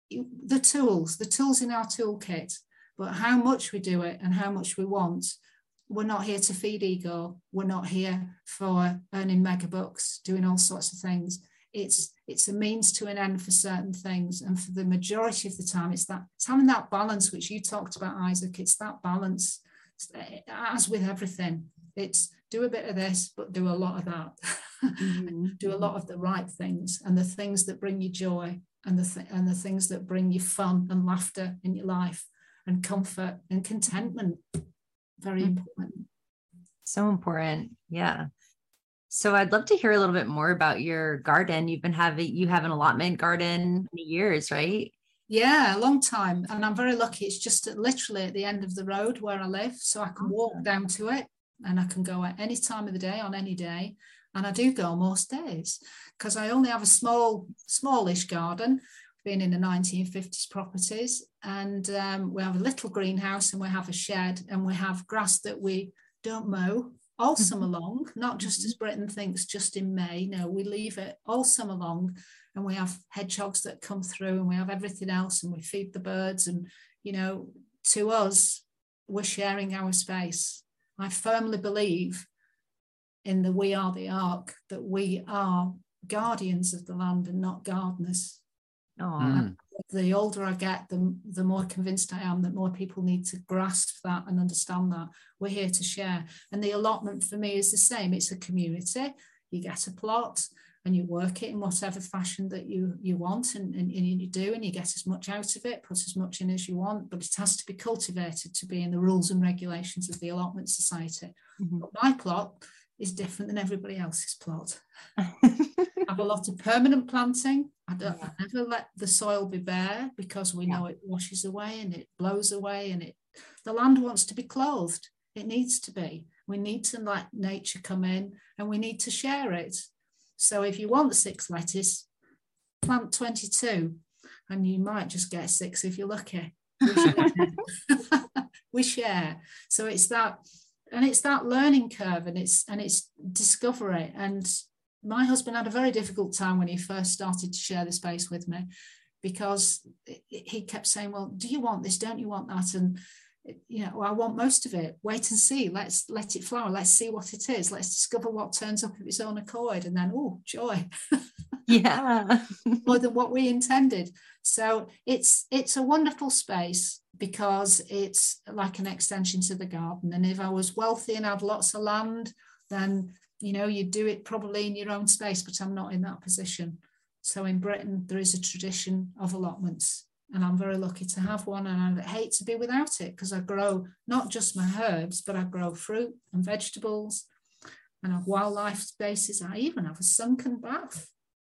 the tools, the tools in our toolkit, but how much we do it and how much we want. We're not here to feed ego. We're not here for earning mega bucks, doing all sorts of things. It's it's a means to an end for certain things. And for the majority of the time, it's that it's having that balance, which you talked about, Isaac. It's that balance, as with everything. It's do a bit of this, but do a lot of that. Mm-hmm. Do a lot of the right things and the things that bring you joy and the th- and the things that bring you fun and laughter in your life and comfort and contentment. Very mm-hmm. important. So important. Yeah. So I'd love to hear a little bit more about your garden. You've been having, you have an allotment garden many years, right? Yeah, a long time. And I'm very lucky. It's just at, literally at the end of the road where I live. So I can awesome. walk down to it. And I can go at any time of the day, on any day. And I do go most days because I only have a small, smallish garden, been in the nineteen fifties properties. And um, we have a little greenhouse and we have a shed and we have grass that we don't mow all mm-hmm. summer long, not just as Britain thinks, just in May. No, we leave it all summer long. And we have hedgehogs that come through and we have everything else and we feed the birds. And, you know, to us, we're sharing our space. I firmly believe in the we are the ark, that we are guardians of the land and not gardeners. Oh, mm. the older I get, the, the more convinced I am that more people need to grasp that and understand that we're here to share. And the allotment for me is the same. It's a community. You get a plot and you work it in whatever fashion that you, you want, and, and, and you do, and you get as much out of it, put as much in as you want, but it has to be cultivated to be in the rules and regulations of the allotment society. Mm-hmm. But my plot is different than everybody else's plot. I have a lot of permanent planting. I, don't, yeah. I never let the soil be bare, because we yeah. know it washes away and it blows away, and it the land wants to be clothed. It needs to be. We need to let nature come in, and we need to share it. So if you want six lettuce, plant twenty-two, and you might just get six if you're lucky. We share. We share. So it's that, and it's that learning curve, and it's and it's discovery. And my husband had a very difficult time when he first started to share the space with me, because he kept saying, well, do you want this? Don't you want that? And, you know, well, I want most of it. Wait and see. Let's let it flower. Let's see what it is. Let's discover what turns up of its own accord. And then, oh, joy. Yeah. More than what we intended. So it's it's a wonderful space, because it's like an extension to the garden. And if I was wealthy and had lots of land, then, you know, you do it probably in your own space, but I'm not in that position. So in Britain, there is a tradition of allotments, and I'm very lucky to have one, and I hate to be without it, because I grow not just my herbs, but I grow fruit and vegetables, and I have wildlife spaces. I even have a sunken bath.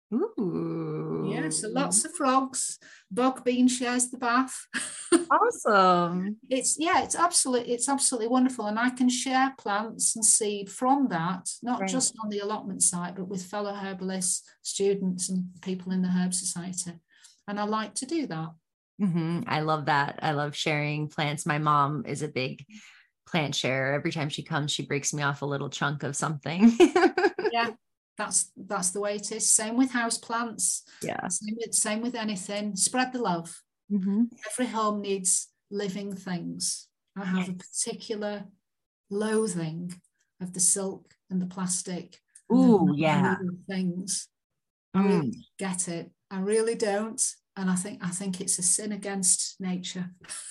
Ooh. Yeah, so lots of frogs. Bog bean shares the bath. Awesome. It's yeah, it's absolutely it's absolutely wonderful, and I can share plants and seed from that, not right. just on the allotment site, but with fellow herbalists, students, and people in the Herb Society. And I like to do that. Mm-hmm. I love that. I love sharing plants. My mom is a big plant sharer. Every time she comes, she breaks me off a little chunk of something. Yeah. That's that's the way it is. Same with house plants. Yeah. Same with, same with anything. Spread the love. Mm-hmm. Every home needs living things. I have yes. a particular loathing of the silk and the plastic. Ooh, yeah. Things. Mm. I really get it. I really don't. And I think I think it's a sin against nature.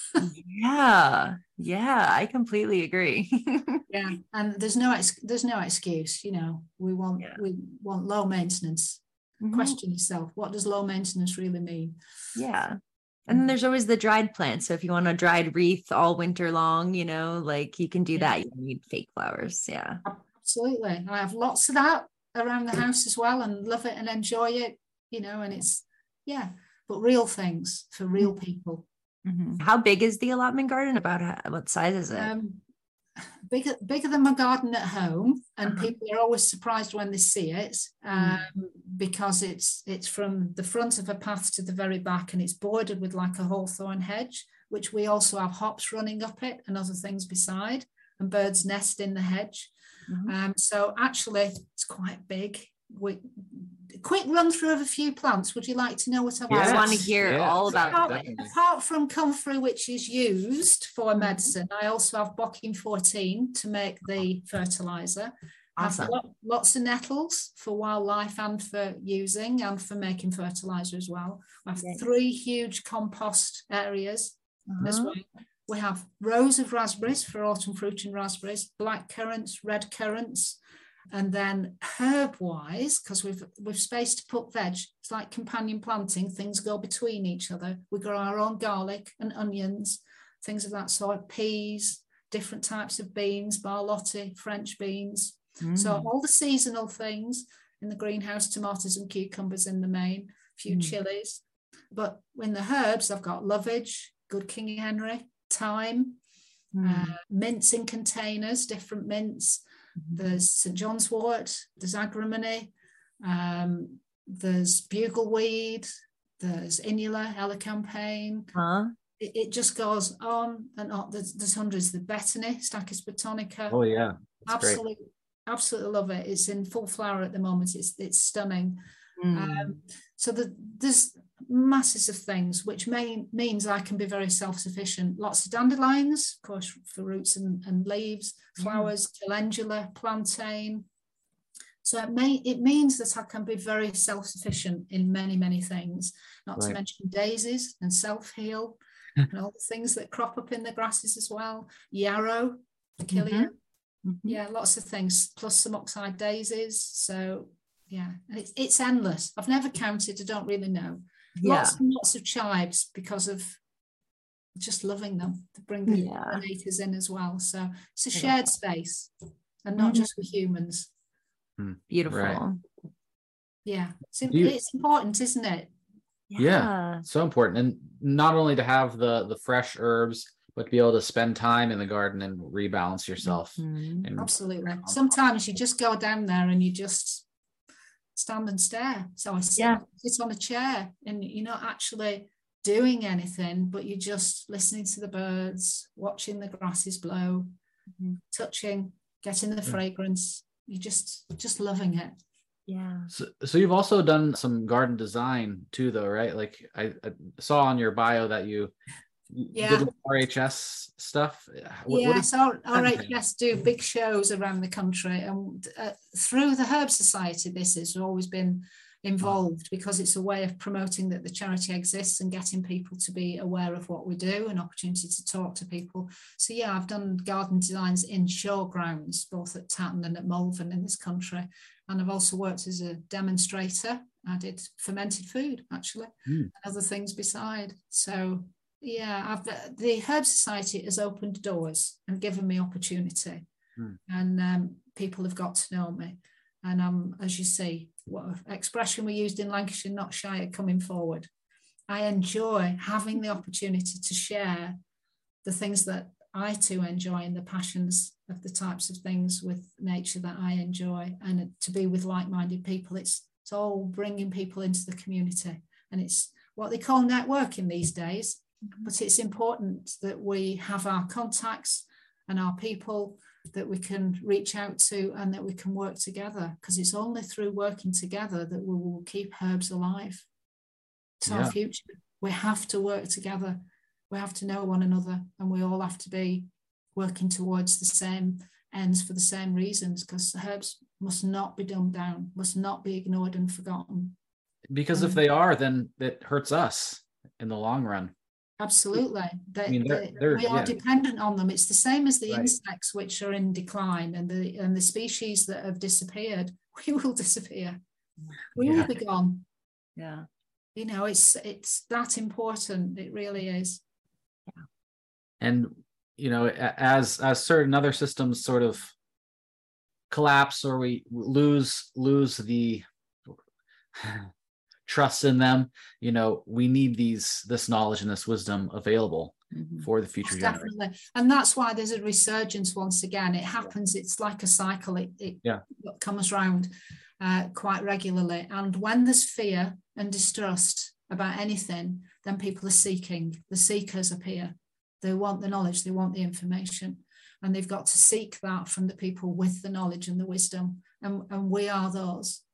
Yeah. Yeah. I completely agree. Yeah, and there's no ex- there's no excuse, you know. We want yeah. we want low maintenance. Mm-hmm. Question yourself, what does low maintenance really mean? Yeah. And then there's always the dried plants. So if you want a dried wreath all winter long, you know, like you can do yeah. that. You don't need fake flowers. Yeah. Absolutely. I have lots of that around the house as well, and love it and enjoy it, you know, and it's yeah, but real things for real people. Mm-hmm. How big is the allotment garden? About how, what size is it? Um, Bigger, bigger than my garden at home, and uh-huh. people are always surprised when they see it, um, mm. because it's it's from the front of a path to the very back, and it's bordered with like a hawthorn hedge, which we also have hops running up it and other things beside, and birds nest in the hedge. Mm-hmm. Um, so actually, it's quite big. We, quick run through of a few plants. Would you like to know what I've yes. I want to hear yes. all about apart, it. Apart from comfrey, which is used for medicine, I also have Bocking fourteen to make the fertilizer. Awesome. I have lot, lots of nettles for wildlife and for using and for making fertilizer as well. I have yes. three huge compost areas uh-huh. as well. We have rows of raspberries for autumn fruit and raspberries, black currants, red currants. And then herb-wise, because we've we've space to put veg, it's like companion planting, things go between each other. We grow our own garlic and onions, things of that sort, peas, different types of beans, Barlotti, French beans. Mm. So all the seasonal things in the greenhouse, tomatoes and cucumbers in the main, a few mm. chilies. But in the herbs, I've got lovage, good King Henry, thyme, mm. uh, mints in containers, different mints. There's Saint John's wort, there's agrimony, um, there's bugleweed, there's inula, elecampane. Huh? It, it just goes on and on. There's, there's hundreds. The Bethany, Stachys botanica. Oh yeah, absolutely, great. Absolutely love it. It's in full flower at the moment. It's it's stunning. Mm. Um, so the, there's masses of things, which may, means I can be very self-sufficient. Lots of dandelions, of course, for roots and, and leaves, flowers, mm. calendula, plantain, So it may it means that I can be very self-sufficient in many, many things, not Right. to mention daisies and self-heal and all the things that crop up in the grasses as well. Yarrow, achillea, Mm-hmm. Mm-hmm. yeah, lots of things, plus some oxeye daisies. So yeah, and it's, it's endless. I've never counted, I don't really know. Yeah. Lots and lots of chives because of just loving them, to bring the Yeah. pollinators in as well. So it's a I love shared that. space and not Mhm. just with humans. Beautiful. Right. Yeah, it's, im- Do you- it's important, isn't it? Yeah. So important. And not only to have the the fresh herbs, but to be able to spend time in the garden and rebalance yourself. Mhm. And Absolutely. Sometimes you just go down there and you just stand and stare. So I sit, Yeah. sit on a chair and you're not actually doing anything, but you're just listening to the birds, watching the grasses blow, Mhm. touching, getting the Yeah. fragrance. You're just just loving it. Yeah. So, so you've also done some garden design too, though, right? Like I, I saw on your bio that you you Yeah. did R H S stuff. What, what Yes, is- our R H S do big shows around the country, and uh, through the Herb Society, this has always been involved because it's a way of promoting that the charity exists and getting people to be aware of what we do, an opportunity to talk to people. So yeah, I've done garden designs in showgrounds, both at Tatton and at Malvern in this country. And I've also worked as a demonstrator. I did fermented food, actually, Mm. and other things beside. So yeah, I've, the Herb Society has opened doors and given me opportunity. Mm. And um, people have got to know me. And I'm, as you see, what expression we used in Lancashire, not shy of coming forward. I enjoy having the opportunity to share the things that I too enjoy and the passions of the types of things with nature that I enjoy, and to be with like-minded people. It's, it's all bringing people into the community, and it's what they call networking these days. But it's important that we have our contacts and our people that we can reach out to and that we can work together, because it's only through working together that we will keep herbs alive. It's Yeah. our future. We have to work together. We have to know one another, and we all have to be working towards the same ends for the same reasons, because the herbs must not be dumbed down, must not be ignored and forgotten. Because if they are, then it hurts us in the long run. Absolutely. They, I mean, they're- they- they're- we are yeah. dependent on them. It's the same as the Right. insects which are in decline, and the and the species that have disappeared. We will disappear. We Yeah. will be gone. Yeah. You know, it's it's that important. It really is. And you know, a- as as certain other systems sort of collapse or we lose lose the trust in them, you know, we need these this knowledge and this wisdom available Mhm. for the future generations. Definitely. And that's why there's a resurgence once again. It happens, it's like a cycle. It, it Yeah. comes round uh, quite regularly. And when there's fear and distrust about anything, then people are seeking. The seekers appear. They want the knowledge, they want the information. And they've got to seek that from the people with the knowledge and the wisdom. And, and we are those.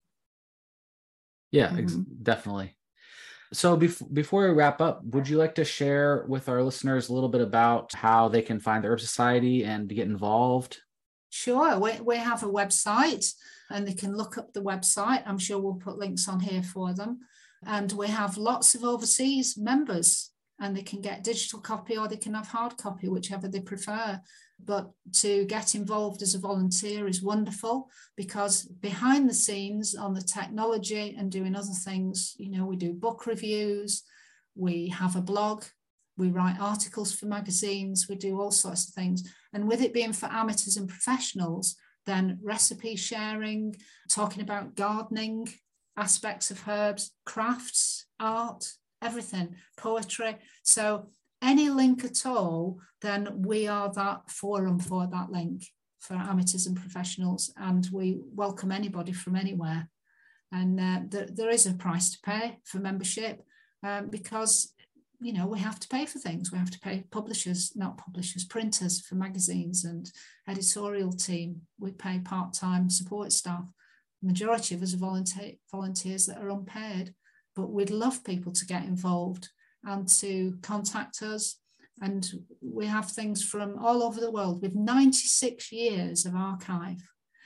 Yeah, ex- definitely. So bef- before we wrap up, would you like to share with our listeners a little bit about how they can find the Herb Society and to get involved? Sure, we, we have a website and they can look up the website. I'm sure we'll put links on here for them. And we have lots of overseas members, and they can get digital copy or they can have hard copy, whichever they prefer. But to get involved as a volunteer is wonderful, because behind the scenes on the technology and doing other things, you know, we do book reviews, we have a blog, we write articles for magazines, we do all sorts of things. And with it being for amateurs and professionals, then recipe sharing, talking about gardening, aspects of herbs, crafts, art, everything, poetry. So any link at all, then we are that forum for that link for amateurs and professionals, and we welcome anybody from anywhere. And uh, there, there is a price to pay for membership, um, because, you know, we have to pay for things. We have to pay publishers, not publishers, printers for magazines and editorial team. We pay part-time support staff. The majority of us are volunteer, volunteers that are unpaid, but we'd love people to get involved and to contact us. And we have things from all over the world with ninety-six years of archive.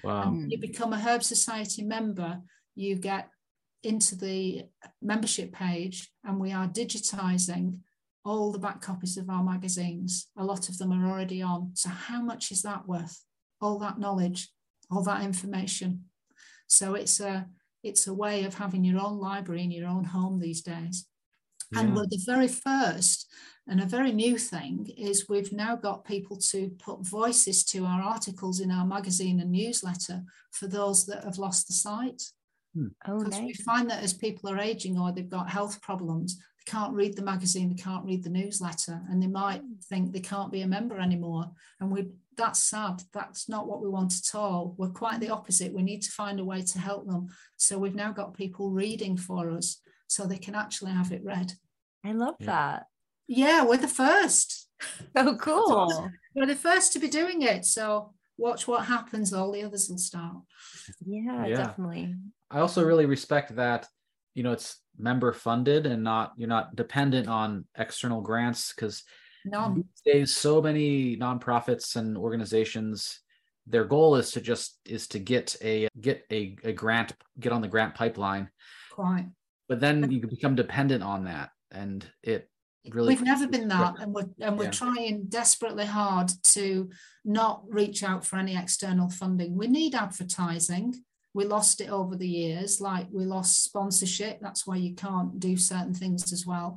Wow. And when you become a Herb Society member, you get into the membership page, and we are digitizing all the back copies of our magazines. A lot of them are already on. So how much is that worth? All that knowledge, all that information. So it's a it's a way of having your own library in your own home these days. Yeah. And we're the very first, and a very new thing is we've now got people to put voices to our articles in our magazine and newsletter for those that have lost the sight. Hmm. Oh, because nice. we find that as people are aging or they've got health problems, they can't read the magazine, they can't read the newsletter, and they might think they can't be a member anymore. And we that's sad. That's not what we want at all. We're quite the opposite. We need to find a way to help them. So we've now got people reading for us so they can actually have it read. I love yeah. that. Yeah, we're the first. So cool. Awesome. We're the first to be doing it. So watch what happens. All the others will start. Yeah, yeah. definitely. I also really respect that, you know, it's member funded and not, you're not dependent on external grants, because these days so many nonprofits and organizations, their goal is to just is to get a get a, a grant, get on the grant pipeline. Quite. But then you can become dependent on that, and it really we've never been that, and we're and we're yeah. trying desperately hard to not reach out for any external funding. We need advertising. We lost it over the years, like we lost sponsorship. That's why you can't do certain things as well.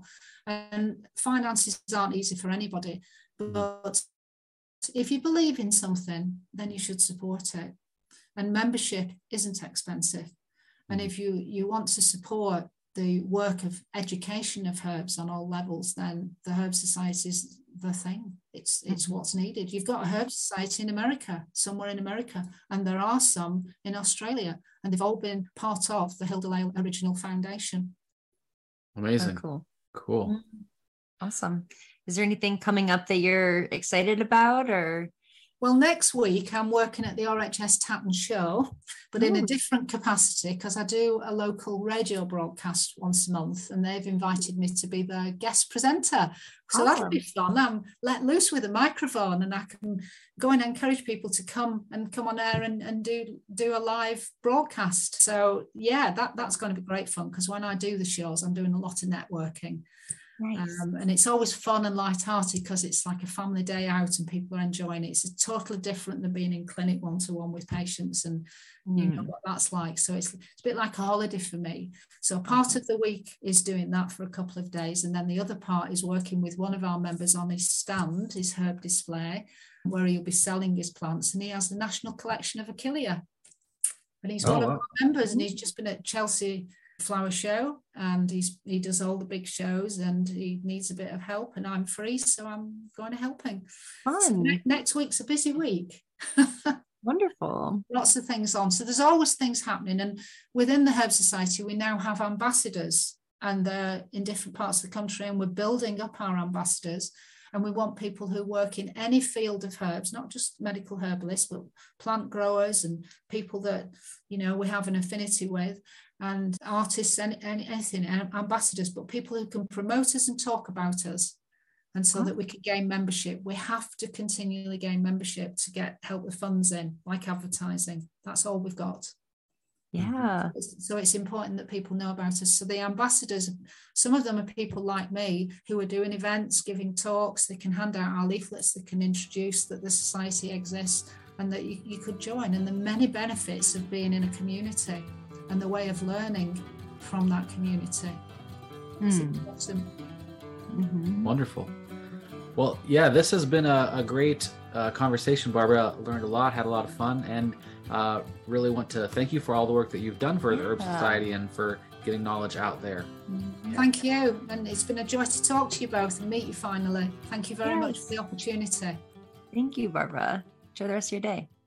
And finances aren't easy for anybody. But if you believe in something, then you should support it. And membership isn't expensive. And if you, you want to support the work of education of herbs on all levels, then the Herb Society is the thing. It's it's what's needed. You've got a Herb Society in America, somewhere in America, and there are some in Australia, and they've all been part of the Hilda Lale Original Foundation. Amazing. Oh, cool. Cool. Mm-hmm. Awesome. Is there anything coming up that you're excited about, or? Well, next week I'm working at the R H S Tatton Show, but Ooh. in a different capacity, because I do a local radio broadcast once a month, and they've invited me to be the guest presenter. So awesome. That'll be fun. I'm let loose with a microphone, and I can go and encourage people to come and come on air and, and do do a live broadcast. So yeah, that, that's going to be great fun, because when I do the shows, I'm doing a lot of networking. Nice. Um, and it's always fun and light-hearted, because it's like a family day out and people are enjoying it. It's totally different than being in clinic one-to-one with patients, and mm. you know what that's like. So it's, it's a bit like a holiday for me. So part of the week is doing that for a couple of days, and then the other part is working with one of our members on his stand, his herb display, where he'll be selling his plants, and he has the National Collection of Achillea. And he's oh, one wow. of our members, and he's just been at Chelsea Flower Show, and he's he does all the big shows, and he needs a bit of help, and I'm free, so I'm going to help him. Fun. So ne- next week's a busy week. Wonderful. Lots of things on. So there's always things happening, and within the Herb Society we now have ambassadors, and they're in different parts of the country, and we're building up our ambassadors. And we want people who work in any field of herbs, not just medical herbalists, but plant growers and people that, you know, we have an affinity with, and artists and anything, ambassadors, but people who can promote us and talk about us. And so oh. that we can gain membership. We have to continually gain membership to get help with funds in, like advertising. That's all we've got. Yeah. So it's important that people know about us. So the ambassadors, some of them are people like me who are doing events, giving talks. They can hand out our leaflets. They can introduce that the society exists and that you, you could join. And the many benefits of being in a community and the way of learning from that community. Mm. Awesome. Mm-hmm. Wonderful. Well, yeah, this has been a, a great uh, conversation, Barbara. Learned a lot, had a lot of fun, and uh, really want to thank you for all the work that you've done for the Herb Society and for getting knowledge out there. Yeah. Thank you. And it's been a joy to talk to you both and meet you finally. Thank you very yes. much for the opportunity. Thank you, Barbara. Enjoy the rest of your day.